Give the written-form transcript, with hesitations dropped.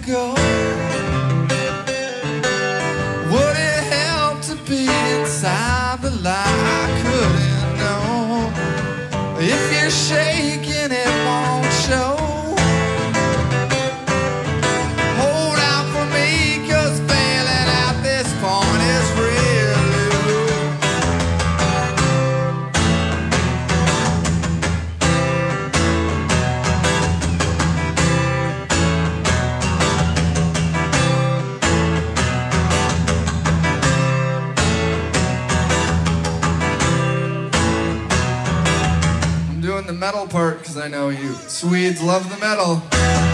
go? Would it help to be inside the light? I couldn't know. If you're shaking, it won't show. Hold out for me, 'cause bailing at this point is really low. I'm doing the metal part because I know you Swedes love the metal.